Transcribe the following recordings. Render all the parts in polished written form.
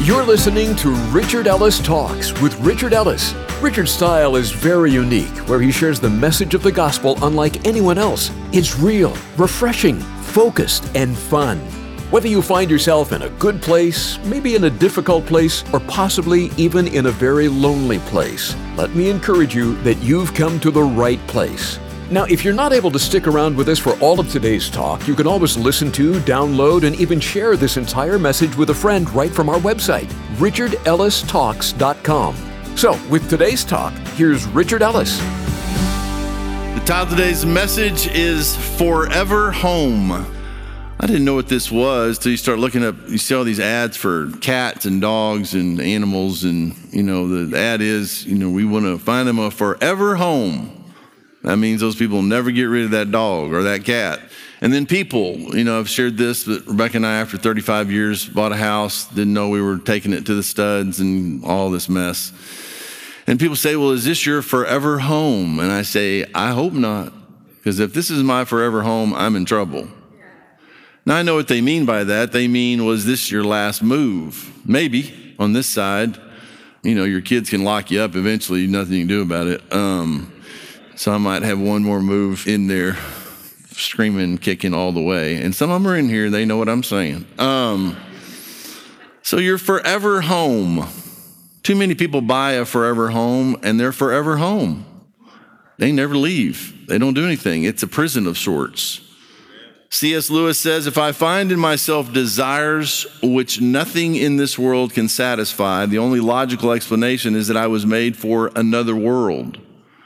You're listening to Richard Ellis Talks with Richard Ellis. Richard's style is very unique, where he shares the message of the gospel unlike anyone else. It's real, refreshing, focused, and fun. Whether you find yourself in a good place, maybe in a difficult place, or possibly even in a very lonely place, let me encourage you that you've come to the right place. Now, if you're not able to stick around with us for all of today's talk, you can always listen to, download, and even share this entire message with a friend right from our website, richardellistalks.com. So, with today's talk, here's Richard Ellis. The title of today's message is Forever Home. I didn't know what this was till you start looking up, you see all these ads for cats and dogs and animals, and, the ad is, we want to find them a forever home. That means those people will never get rid of that dog or that cat. And then people, I've shared this, but Rebecca and I, after 35 years, bought a house, didn't know we were taking it to the studs and all this mess. And people say, well, is this your forever home? And I say, I hope not, because if this is my forever home, I'm in trouble. Now, I know what they mean by that. They mean, was this your last move? Maybe on this side. Your kids can lock you up eventually, nothing you can do about it. So I might have one more move in there, screaming, kicking all the way. And some of them are in here, they know what I'm saying. So your forever home. Too many people buy a forever home and they're forever home. They never leave. They don't do anything. It's a prison of sorts. C.S. Lewis says, if I find in myself desires which nothing in this world can satisfy, the only logical explanation is that I was made for another world.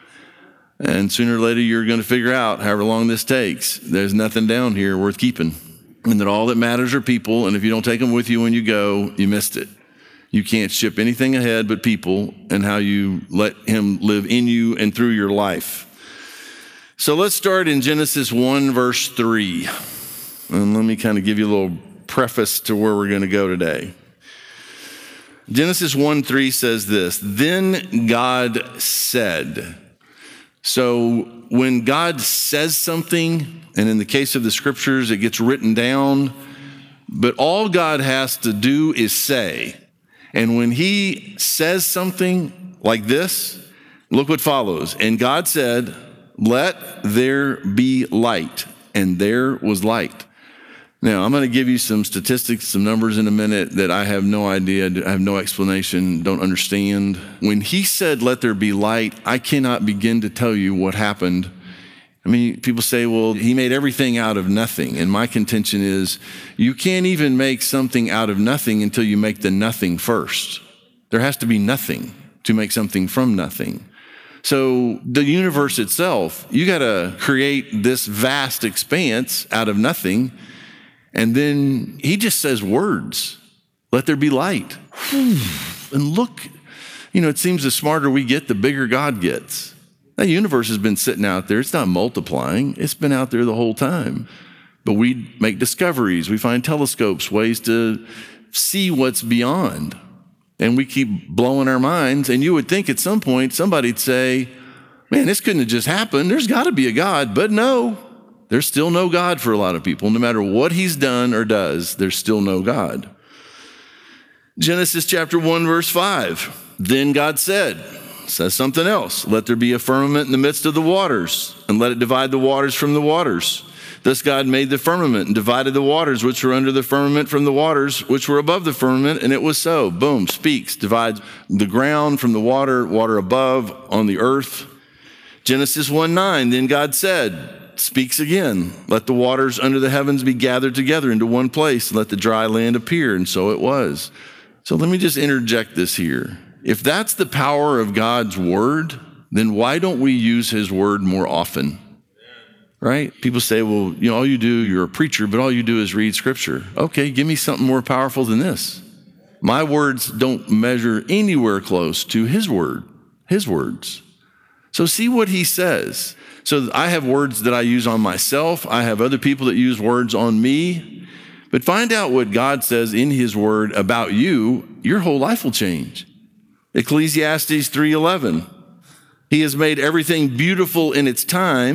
And sooner or later, you're going to figure out, however long this takes, there's nothing down here worth keeping. And that all that matters are people, and if you don't take them with you when you go, you missed it. You can't ship anything ahead but people and how you let him live in you and through your life. So let's start in Genesis 1, verse 3. And let me kind of give you a little preface to where we're going to go today. Genesis 1:3 says this, then God said. So when God says something, and in the case of the scriptures, it gets written down, but all God has to do is say. And when he says something like this, look what follows. And God said, let there be light. And there was light. Now, I'm going to give you some statistics, some numbers in a minute that I have no idea, I have no explanation, don't understand. When he said, let there be light, I cannot begin to tell you what happened. I mean, people say, well, he made everything out of nothing. And my contention is, you can't even make something out of nothing until you make the nothing first. There has to be nothing to make something from nothing. So the universe itself, you got to create this vast expanse out of nothing. And then he just says words, let there be light. And look, it seems the smarter we get, the bigger God gets. That universe has been sitting out there. It's not multiplying. It's been out there the whole time. But we make discoveries. We find telescopes, ways to see what's beyond. And we keep blowing our minds. And you would think at some point somebody'd say, man, this couldn't have just happened. There's got to be a God. But no. There's still no God for a lot of people. No matter what he's done or does, there's still no God. Genesis chapter 1, verse 5. Then God said, says something else. Let there be a firmament in the midst of the waters, and let it divide the waters from the waters. Thus God made the firmament and divided the waters which were under the firmament from the waters which were above the firmament, and it was so. Boom, speaks, divides the ground from the water, water above on the earth. Genesis 1:9. Then God said, speaks again, let the waters under the heavens be gathered together into one place, and let the dry land appear, and so it was. So let me just interject this here. If that's the power of God's word, then why don't we use his word more often? Right? People say, well, all you do, you're a preacher, but all you do is read scripture. Okay, give me something more powerful than this. My words don't measure anywhere close to his word, his words. So see what he says. So I have words that I use on myself. I have other people that use words on me. But find out what God says in his word about you. Your whole life will change. Ecclesiastes 3:11. He has made everything beautiful in its time.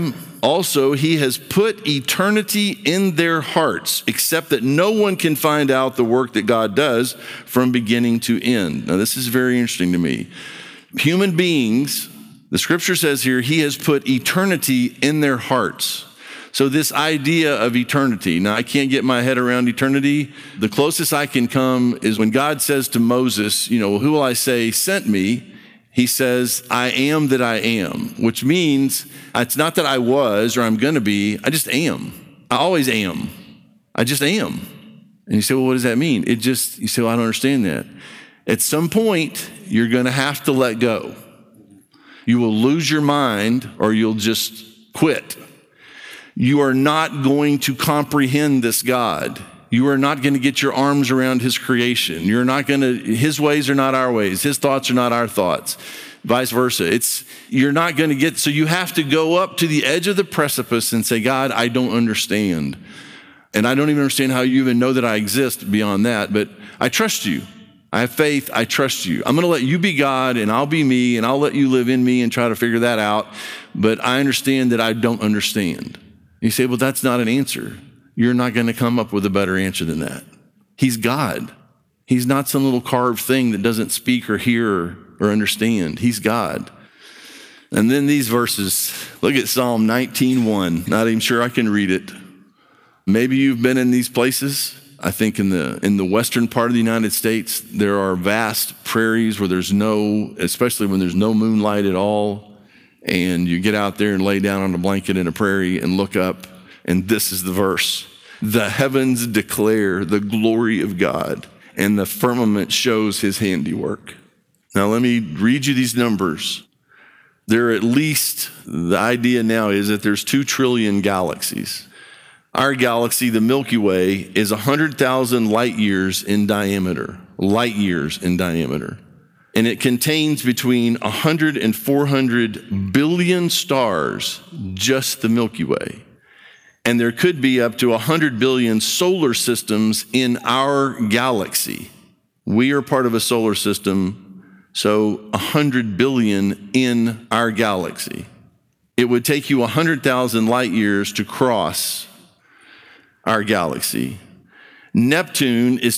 Also, he has put eternity in their hearts, except that no one can find out the work that God does from beginning to end. Now, this is very interesting to me. Human beings, the scripture says here, he has put eternity in their hearts. So this idea of eternity, now I can't get my head around eternity. The closest I can come is when God says to Moses, who will I say sent me? He says, I am that I am, which means it's not that I was or I'm going to be. I just am. I always am. I just am. And you say, well, what does that mean? You say, well, I don't understand that. At some point, you're going to have to let go. You will lose your mind or you'll just quit. You are not going to comprehend this God. You are not going to get your arms around his creation. His ways are not our ways. His thoughts are not our thoughts. Vice versa. You're not going to get, so you have to go up to the edge of the precipice and say, God, I don't understand. And I don't even understand how you even know that I exist beyond that, but I trust you. I have faith. I trust you. I'm going to let you be God and I'll be me and I'll let you live in me and try to figure that out. But I understand that I don't understand. You say, well, that's not an answer. You're not going to come up with a better answer than that. He's God. He's not some little carved thing that doesn't speak or hear or understand. He's God. And then these verses, look at Psalm 19:1. Not even sure I can read it. Maybe you've been in these places. I think in the western part of the United States, there are vast prairies where especially when there's no moonlight at all. And you get out there and lay down on a blanket in a prairie and look up, and this is the verse. The heavens declare the glory of God, and the firmament shows his handiwork. Now let me read you these numbers. The idea now is that there's 2 trillion galaxies. Our galaxy, the Milky Way, is 100,000 light years in diameter. And it contains between 100 and 400 billion stars, just the Milky Way. And there could be up to 100 billion solar systems in our galaxy. We are part of a solar system, so 100 billion in our galaxy. It would take you 100,000 light years to cross our galaxy. Neptune is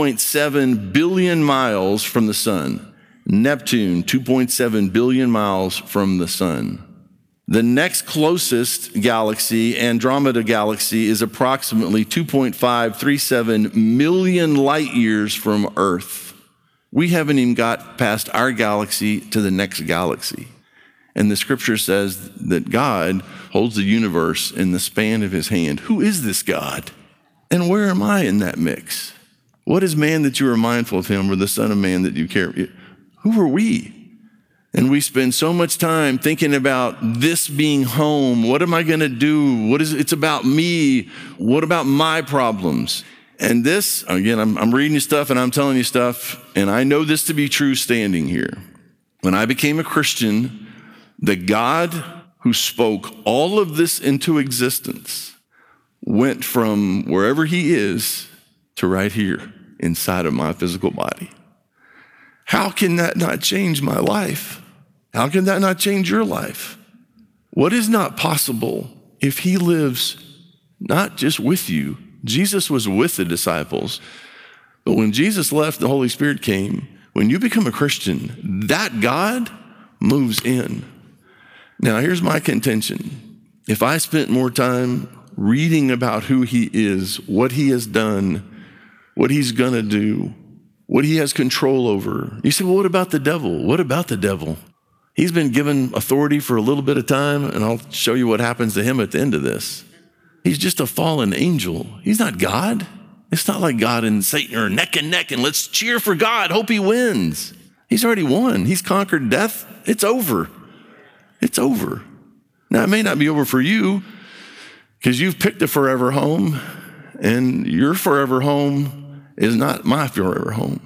2.7 billion miles from the sun. Neptune, 2.7 billion miles from the sun. The next closest galaxy, Andromeda Galaxy, is approximately 2.537 million light years from Earth. We haven't even got past our galaxy to the next galaxy. And the scripture says that God holds the universe in the span of his hand. Who is this God? And where am I in that mix? What is man that you are mindful of him, or the son of man that you care? Who are we? And we spend so much time thinking about this being home. What am I going to do? It's about me. What about my problems? And this, again, I'm reading you stuff and I'm telling you stuff, and I know this to be true standing here. When I became a Christian, the God who spoke all of this into existence went from wherever he is to right here inside of my physical body. How can that not change my life? How can that not change your life? What is not possible if he lives not just with you? Jesus was with the disciples, but when Jesus left, the Holy Spirit came. When you become a Christian, that God moves in. Now, here's my contention. If I spent more time reading about who he is, what he has done, what he's going to do, what he has control over. You say, well, what about the devil? What about the devil? He's been given authority for a little bit of time, and I'll show you what happens to him at the end of this. He's just a fallen angel. He's not God. It's not like God and Satan are neck and neck, and let's cheer for God, hope he wins. He's already won. He's conquered death. It's over. It's over. Now, it may not be over for you because you've picked a forever home, and your forever home is not my forever home.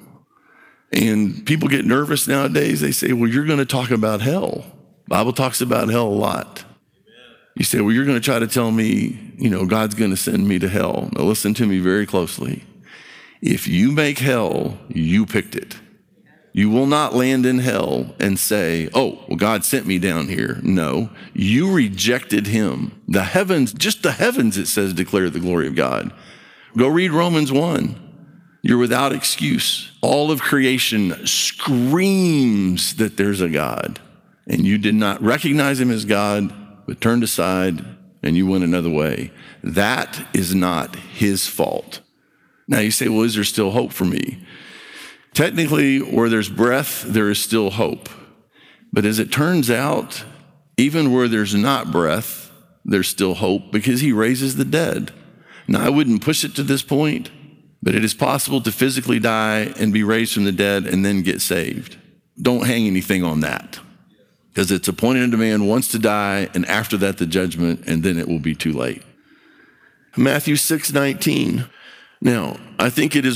And people get nervous nowadays. They say, well, you're going to talk about hell. The Bible talks about hell a lot. You say, well, you're going to try to tell me, God's going to send me to hell. Now listen to me very closely. If you make hell, you picked it. You will not land in hell and say, oh, well, God sent me down here. No, you rejected him. The heavens, just the heavens, it says, declare the glory of God. Go read Romans 1. You're without excuse. All of creation screams that there's a God, and you did not recognize him as God, but turned aside and you went another way. That is not his fault. Now you say, well, is there still hope for me? Technically, where there's breath, there is still hope. But as it turns out, even where there's not breath, there's still hope because he raises the dead. Now, I wouldn't push it to this point, but it is possible to physically die and be raised from the dead and then get saved. Don't hang anything on that because it's appointed unto man once to die, and after that the judgment, and then it will be too late. Matthew 6:19. Now, I think it's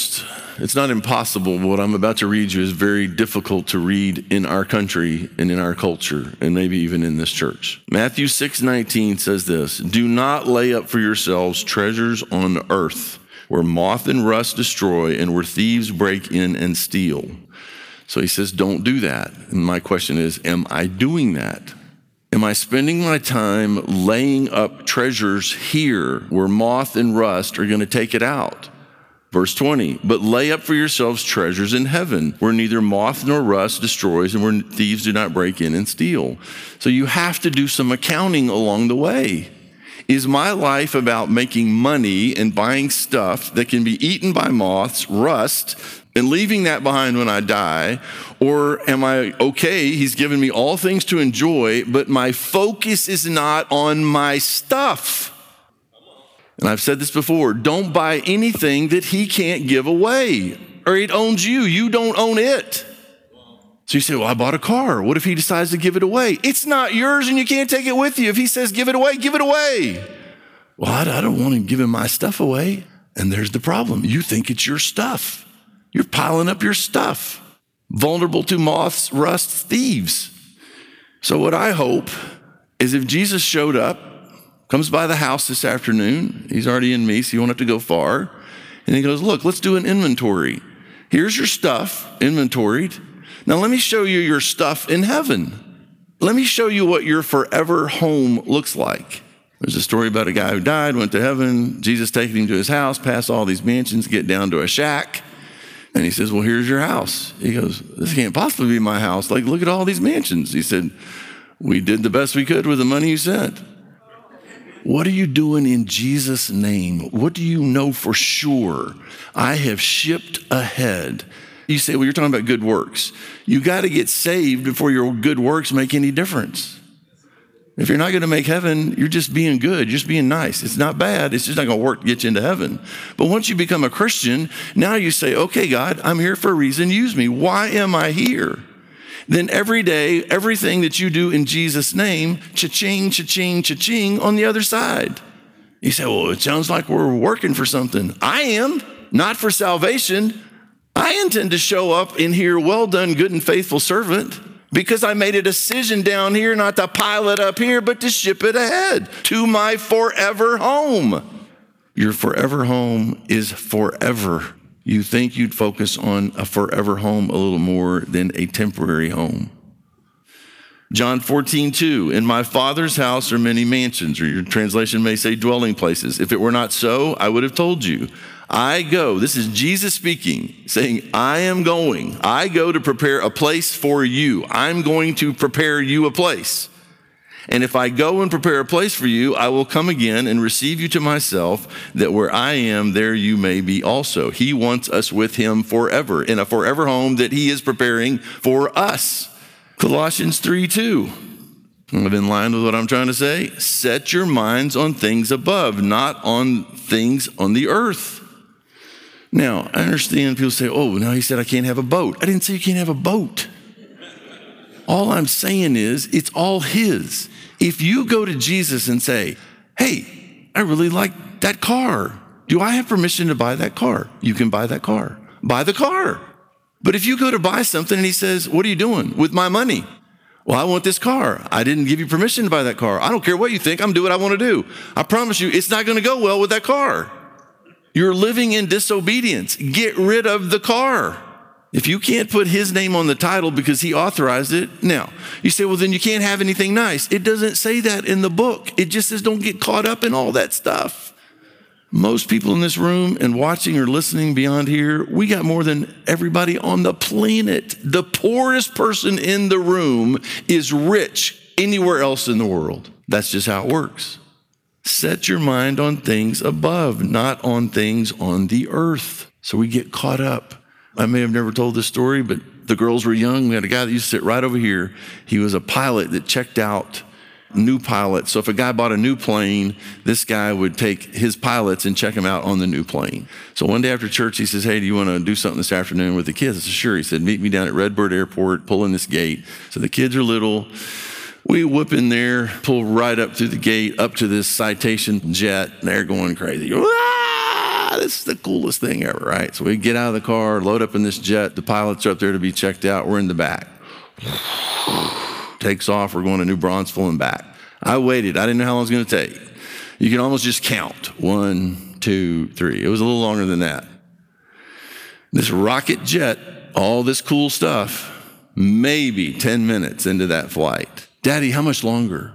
not impossible. What I'm about to read you is very difficult to read in our country and in our culture, and maybe even in this church. Matthew 6:19 says this, do not lay up for yourselves treasures on earth, where moth and rust destroy and where thieves break in and steal. So he says, don't do that. And my question is, am I doing that? Am I spending my time laying up treasures here where moth and rust are going to take it out? Verse 20, but lay up for yourselves treasures in heaven where neither moth nor rust destroys and where thieves do not break in and steal. So you have to do some accounting along the way. Is my life about making money and buying stuff that can be eaten by moths, rust, and leaving that behind when I die? Or am I okay, he's given me all things to enjoy, but my focus is not on my stuff? And I've said this before, don't buy anything that he can't give away, or it owns you. You don't own it. So you say, well, I bought a car. What if he decides to give it away? It's not yours and you can't take it with you. If he says, give it away, give it away. Well, I don't want him giving my stuff away. And there's the problem. You think it's your stuff. You're piling up your stuff. Vulnerable to moths, rust, thieves. So what I hope is if Jesus showed up, comes by the house this afternoon, he's already in me, so you won't have to go far. And he goes, look, let's do an inventory. Here's your stuff, inventoried. Now let me show you your stuff in heaven. Let me show you what your forever home looks like. There's a story about a guy who died, went to heaven. Jesus taking him to his house, past all these mansions, get down to a shack. And he says, well, here's your house. He goes, this can't possibly be my house. Like, look at all these mansions. He said, we did the best we could with the money you sent. What are you doing in Jesus' name? What do you know for sure? I have shipped ahead. You say, well, you're talking about good works. You got to get saved before your good works make any difference. If you're not going to make heaven, you're just being good, just being nice. It's not bad. It's just not going to work to get you into heaven. But once you become a Christian, now you say, okay, God, I'm here for a reason. Use me. Why am I here? Then every day, everything that you do in Jesus' name, cha-ching, cha-ching, cha-ching on the other side. You say, well, it sounds like we're working for something. I am, not for salvation. I intend to show up in here, well done, good and faithful servant, because I made a decision down here not to pile it up here, but to ship it ahead to my forever home. Your forever home is forever. You think you'd focus on a forever home a little more than a temporary home. John 14:2, in my Father's house are many mansions, or your translation may say dwelling places. If it were not so, I would have told you. I go, this is Jesus speaking, saying, I go to prepare a place for you. I'm going to prepare you a place. And if I go and prepare a place for you, I will come again and receive you to myself, that where I am, there you may be also. He wants us with him forever, in a forever home that he is preparing for us. Colossians 3:2. In line with what I'm trying to say, set your minds on things above, not on things on the earth. Now, I understand people say, oh, now he said I can't have a boat. I didn't say you can't have a boat. All I'm saying is it's all his. If you go to Jesus and say, hey, I really like that car. Do I have permission to buy that car? You can buy that car. Buy the car. But if you go to buy something and he says, what are you doing with my money? Well, I want this car. I didn't give you permission to buy that car. I don't care what you think. I'm doing what I want to do. I promise you, it's not going to go well with that car. You're living in disobedience. Get rid of the car. If you can't put his name on the title because he authorized it, now, you say, well, then you can't have anything nice. It doesn't say that in the book. It just says don't get caught up in all that stuff. Most people in this room and watching or listening beyond here, we got more than everybody on the planet. The poorest person in the room is rich anywhere else in the world. That's just how it works. Set your mind on things above, not on things on the earth. So we get caught up. I may have never told this story, but the girls were young. We had a guy that used to sit right over here. He was a pilot that checked out new pilots. So if a guy bought a new plane, this guy would take his pilots and check them out on the new plane. So one day after church, he says, hey, do you want to do something this afternoon with the kids? I said, sure. He said, meet me down at Redbird Airport, pull in this gate. So the kids are little. We whoop in there, pull right up through the gate, up to this Citation jet, and they're going crazy. This is the coolest thing ever, right? So we get out of the car, load up in this jet. The pilots are up there to be checked out. We're in the back. Takes off. We're going to New Braunfels and back. I waited. I didn't know how long it was going to take. You can almost just count. 1, 2, 3. It was a little longer than that. This rocket jet, all this cool stuff, maybe 10 minutes into that flight. Daddy, how much longer?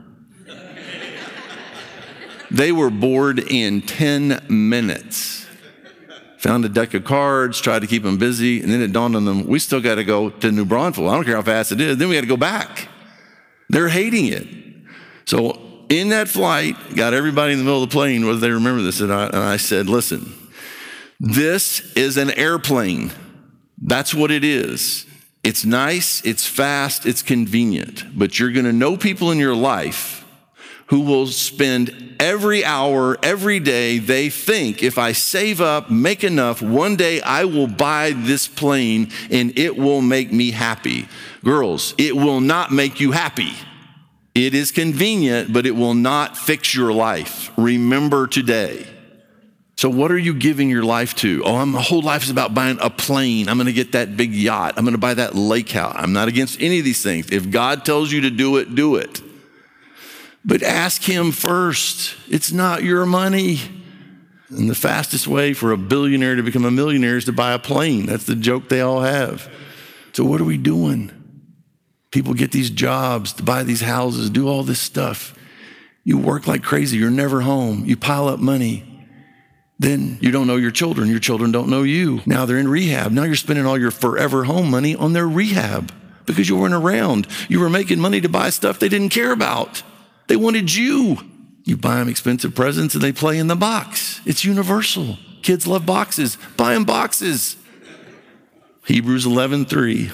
They were bored in 10 minutes. Found a deck of cards, tried to keep them busy, and then it dawned on them, we still got to go to New Braunfels. I don't care how fast it is. Then we got to go back. They're hating it. So in that flight, got everybody in the middle of the plane, whether they remember this or not, and I said, listen, this is an airplane. That's what it is. It's nice, it's fast, it's convenient, but you're going to know people in your life who will spend every hour, every day, they think, if I save up, make enough, one day I will buy this plane and it will make me happy. Girls, it will not make you happy. It is convenient, but it will not fix your life. Remember today. So what are you giving your life to? Oh, my whole life is about buying a plane. I'm going to get that big yacht. I'm going to buy that lake house. I'm not against any of these things. If God tells you to do it, do it. But ask him first. It's not your money. And the fastest way for a billionaire to become a millionaire is to buy a plane. That's the joke they all have. So what are we doing? People get these jobs, to buy these houses, do all this stuff. You work like crazy. You're never home. You pile up money. Then you don't know your children. Your children don't know you. Now they're in rehab. Now you're spending all your forever home money on their rehab because you weren't around. You were making money to buy stuff they didn't care about. They wanted you. You buy them expensive presents and they play in the box. It's universal. Kids love boxes. Buy them boxes. Hebrews 11:3.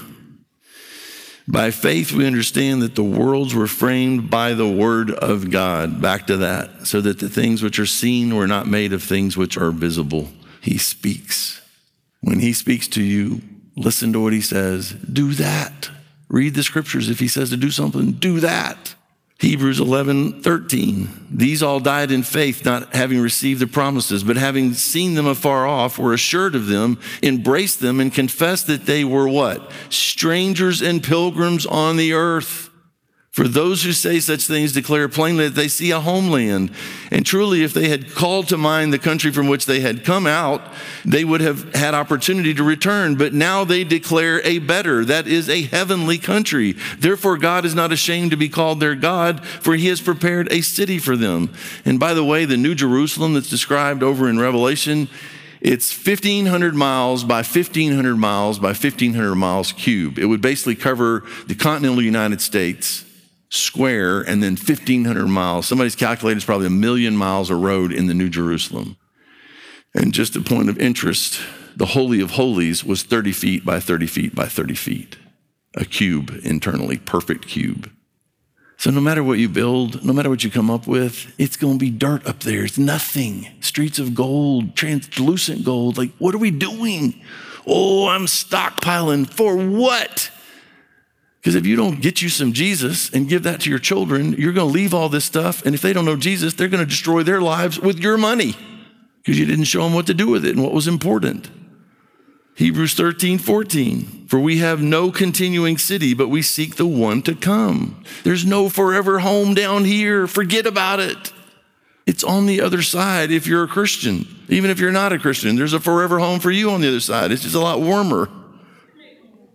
By faith, we understand that the worlds were framed by the word of God. Back to that. So that the things which are seen were not made of things which are visible. He speaks. When he speaks to you, listen to what he says. Do that. Read the scriptures. If he says to do something, do that. Hebrews 11:13. These all died in faith, not having received the promises, but having seen them afar off, were assured of them, embraced them, and confessed that they were what? Strangers and pilgrims on the earth. For those who say such things declare plainly that they see a homeland. And truly, if they had called to mind the country from which they had come out, they would have had opportunity to return. But now they declare a better, that is a heavenly country. Therefore, God is not ashamed to be called their God, for he has prepared a city for them. And by the way, the New Jerusalem that's described over in Revelation, it's 1,500 miles by 1,500 miles by 1,500 miles cube. It would basically cover the continental United States square, and then 1,500 miles. Somebody's calculated it's probably 1 million miles of road in the New Jerusalem. And just a point of interest, the Holy of Holies was 30 feet by 30 feet by 30 feet. A cube internally, perfect cube. So no matter what you build, no matter what you come up with, it's going to be dirt up there. It's nothing. Streets of gold, translucent gold. Like, what are we doing? Oh, I'm stockpiling for what? Because if you don't get you some Jesus and give that to your children, you're going to leave all this stuff. And if they don't know Jesus, they're going to destroy their lives with your money because you didn't show them what to do with it and what was important. Hebrews 13:14. For we have no continuing city, but we seek the one to come. There's no forever home down here. Forget about it. It's on the other side if you're a Christian. Even if you're not a Christian, there's a forever home for you on the other side. It's just a lot warmer.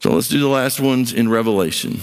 So let's do the last ones in Revelation.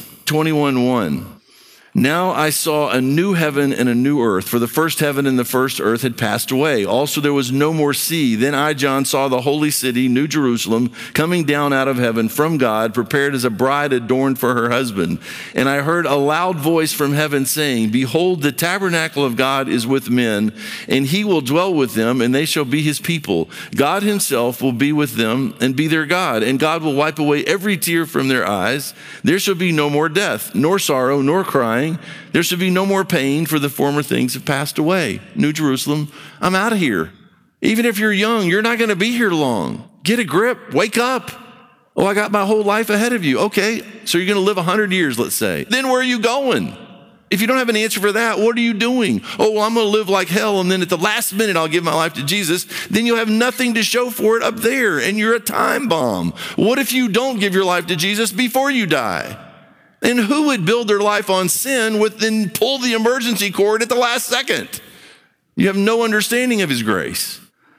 21:1. Now I saw a new heaven and a new earth, for the first heaven and the first earth had passed away. Also there was no more sea. Then I, John, saw the holy city, New Jerusalem, coming down out of heaven from God, prepared as a bride adorned for her husband. And I heard a loud voice from heaven saying, Behold, the tabernacle of God is with men, and he will dwell with them, and they shall be his people. God himself will be with them and be their God, and God will wipe away every tear from their eyes. There shall be no more death, nor sorrow, nor crying. There shall be no more pain, for the former things have passed away. New Jerusalem, I'm out of here. Even if you're young, you're not going to be here long. Get a grip. Wake up. Oh, I got my whole life ahead of you. Okay, so you're going to live 100 years, let's say. Then where are you going? If you don't have an answer for that, what are you doing? Oh, well, I'm going to live like hell, and then at the last minute, I'll give my life to Jesus. Then you'll have nothing to show for it up there, and you're a time bomb. What if you don't give your life to Jesus before you die? And who would build their life on sin then pull the emergency cord at the last second? You have no understanding of his grace.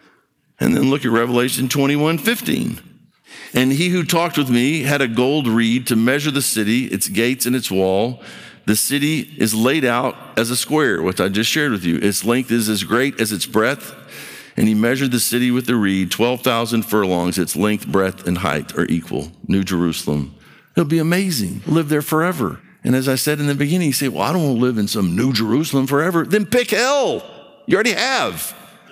And then look at Revelation 21:15. And he who talked with me had a gold reed to measure the city, its gates and its wall. The city is laid out as a square, which I just shared with you. Its length is as great as its breadth. And he measured the city with the reed, 12,000 furlongs. Its length, breadth, and height are equal. New Jerusalem. It'll be amazing. Live there forever. And as I said in the beginning, you say, well, I don't want to live in some New Jerusalem forever. Then pick hell. You already have.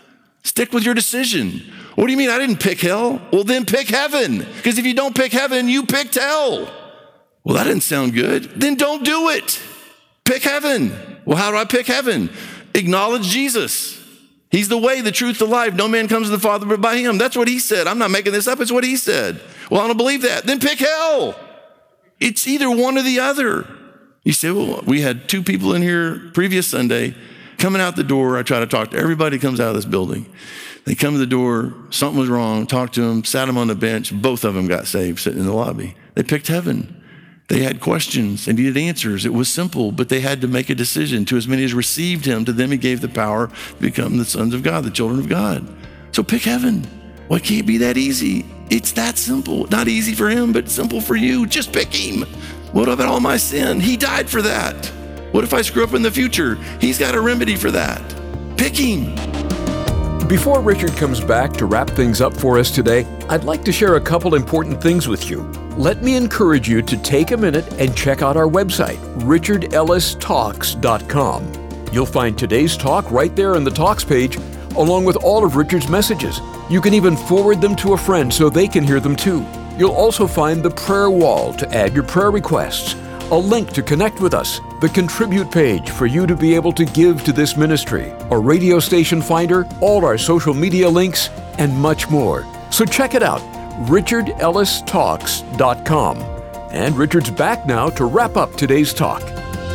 Stick with your decision. What do you mean I didn't pick hell? Well, then pick heaven. Because if you don't pick heaven, you picked hell. Well, that didn't sound good. Then don't do it. Pick heaven. Well, how do I pick heaven? Acknowledge Jesus. He's the way, the truth, the life. No man comes to the Father but by him. That's what he said. I'm not making this up. It's what he said. Well, I don't believe that. Then pick hell. It's either one or the other. You say, well, we had 2 people in here previous Sunday coming out the door. I try to talk to everybody who comes out of this building. They come to the door, something was wrong, talked to them, sat them on the bench. Both of them got saved sitting in the lobby. They picked heaven. They had questions. They needed answers. It was simple, but they had to make a decision. To as many as received him, to them he gave the power to become the sons of God, the children of God. So pick heaven. Well, it can't be that easy. It's that simple. Not easy for him, but simple for you. Just pick him. What about all my sin? He died for that. What if I screw up in the future? He's got a remedy for that. Pick him. Before Richard comes back to wrap things up for us today, I'd like to share a couple important things with you. Let me encourage you to take a minute and check out our website, richardellistalks.com. You'll find today's talk right there on the Talks page, along with all of Richard's messages. You can even forward them to a friend so they can hear them too. You'll also find the prayer wall to add your prayer requests, a link to connect with us, the contribute page for you to be able to give to this ministry, a radio station finder, all our social media links, and much more. So check it out, richardellistalks.com. And Richard's back now to wrap up today's talk.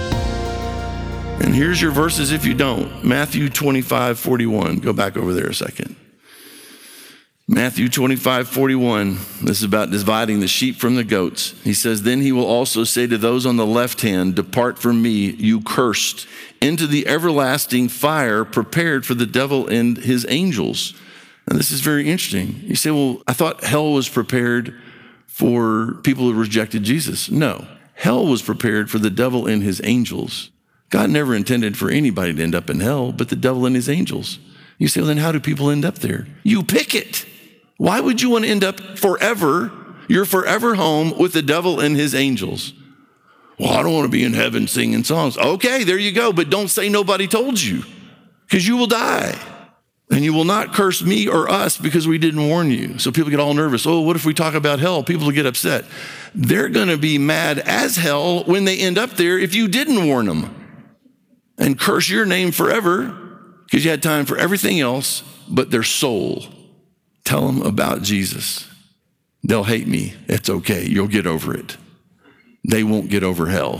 And here's your verses if you don't. Matthew 25:41. Go back over there a second. Matthew 25:41. This is about dividing the sheep from the goats. He says, then he will also say to those on the left hand, depart from me, you cursed, into the everlasting fire prepared for the devil and his angels. And this is very interesting. You say, well, I thought hell was prepared for people who rejected Jesus. No, hell was prepared for the devil and his angels. God never intended for anybody to end up in hell, but the devil and his angels. You say, well, then how do people end up there? You pick it. Why would you want to end up forever, your forever home with the devil and his angels? Well, I don't want to be in heaven singing songs. Okay, there you go, but don't say nobody told you, because you will die. And you will not curse me or us because we didn't warn you. So people get all nervous. Oh, what if we talk about hell? People will get upset. They're going to be mad as hell when they end up there if you didn't warn them, and curse your name forever because you had time for everything else but their soul. Tell them about Jesus. They'll hate me. It's okay. You'll get over it. They won't get over hell.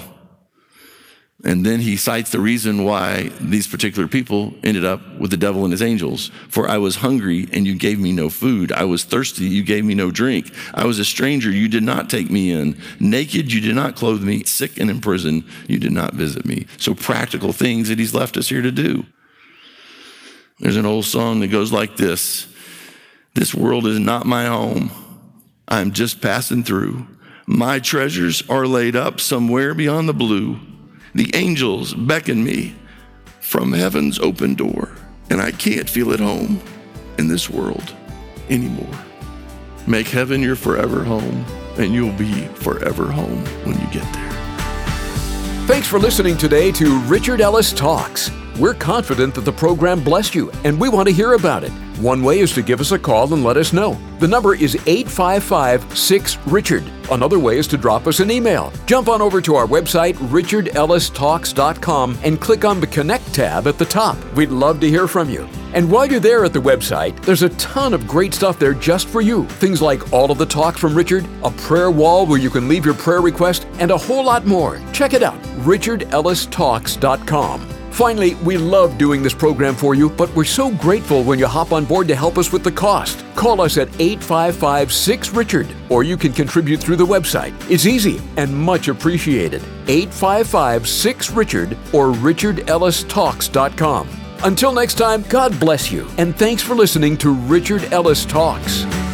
And then he cites the reason why these particular people ended up with the devil and his angels. For I was hungry and you gave me no food. I was thirsty, you gave me no drink. I was a stranger, you did not take me in. Naked, you did not clothe me. Sick and in prison, you did not visit me. So practical things that he's left us here to do. There's an old song that goes like this. This world is not my home. I'm just passing through. My treasures are laid up somewhere beyond the blue. The angels beckon me from heaven's open door, and I can't feel at home in this world anymore. Make heaven your forever home, and you'll be forever home when you get there. Thanks for listening today to Richard Ellis Talks. We're confident that the program blessed you, and we want to hear about it. One way is to give us a call and let us know. The number is 855-6-RICHARD. Another way is to drop us an email. Jump on over to our website, richardellistalks.com, and click on the Connect tab at the top. We'd love to hear from you. And while you're there at the website, there's a ton of great stuff there just for you. Things like all of the talks from Richard, a prayer wall where you can leave your prayer request, and a whole lot more. Check it out, richardellistalks.com. Finally, we love doing this program for you, but we're so grateful when you hop on board to help us with the cost. Call us at 855-6-RICHARD, or you can contribute through the website. It's easy and much appreciated. 855-6-RICHARD or richardellistalks.com. Until next time, God bless you, and thanks for listening to Richard Ellis Talks.